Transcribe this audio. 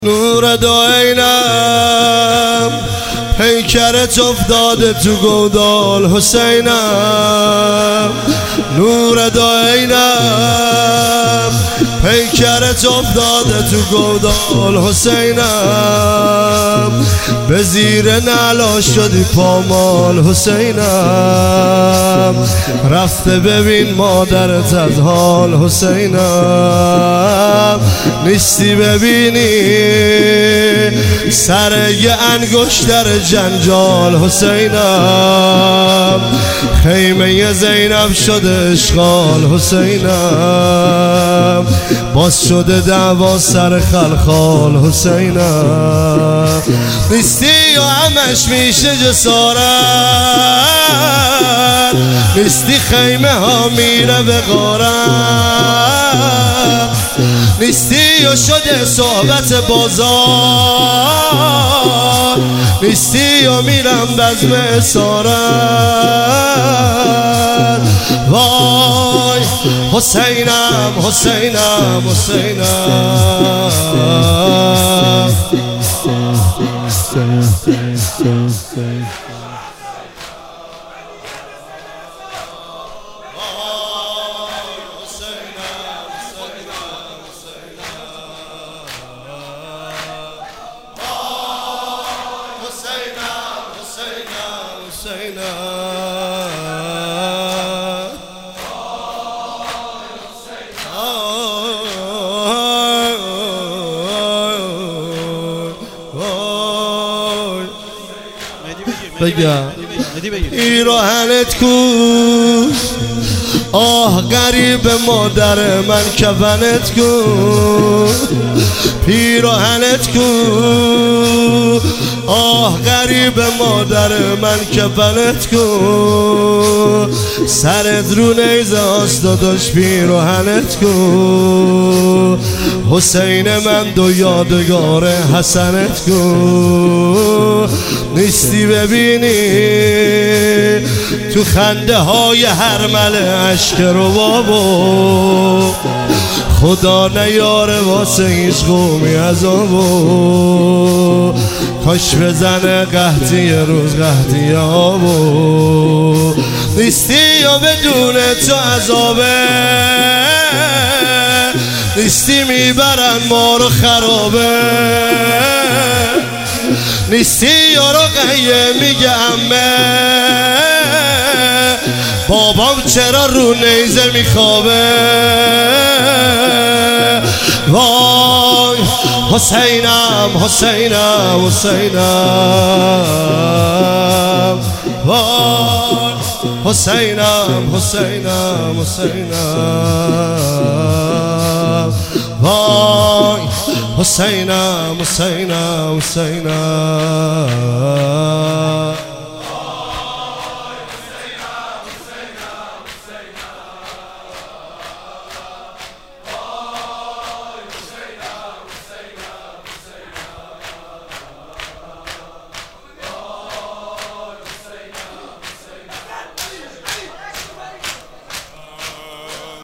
نور دعینم پیکرت افتاده تو گودال حسینم. نور دعینم پیکرت افتاده تو گودال حسینم. به زیر نعلا شدی پامال حسینم. رفته ببین مادرت از حال حسینم. نیستی ببینی سر یه انگشتر جنجال حسینم. خیمه زینب شده اشغال حسینم. باز شده دعوا سر خلخال حسینم. نیستی و همش میشه جسارت، نیستی خیمه ها میره به غارت، نیستی و شده صحبت بازار، نیستی و میرم بزم اسارت. وای حسینم حسینم حسینم. بگم پیراهنت کو، آه غریب مادر من کفنت کو. پیراهنت کو، آه غریب مادر من کفنت کو. سرت رو نیزه هاست داداش پیراهنت کو. حسین من دو یادگار حسنت کو. نیستی ببینی تو خنده های هرمل اشک رو بابا. خدا نیاره واسه هیچ قومی عذابو. کاش بزنه قحطی یه روز قحطی آبو. نیستی و بدون تو عذابه، نیستی میبرن ما رو خرابه. نیستی یارو قیه میگه امه، بابام چرا رو نیزه میخوابه. وای حسینم حسینم حسینم. وای حسینم حسینم حسینم. وای حسینم حسینم حسینم.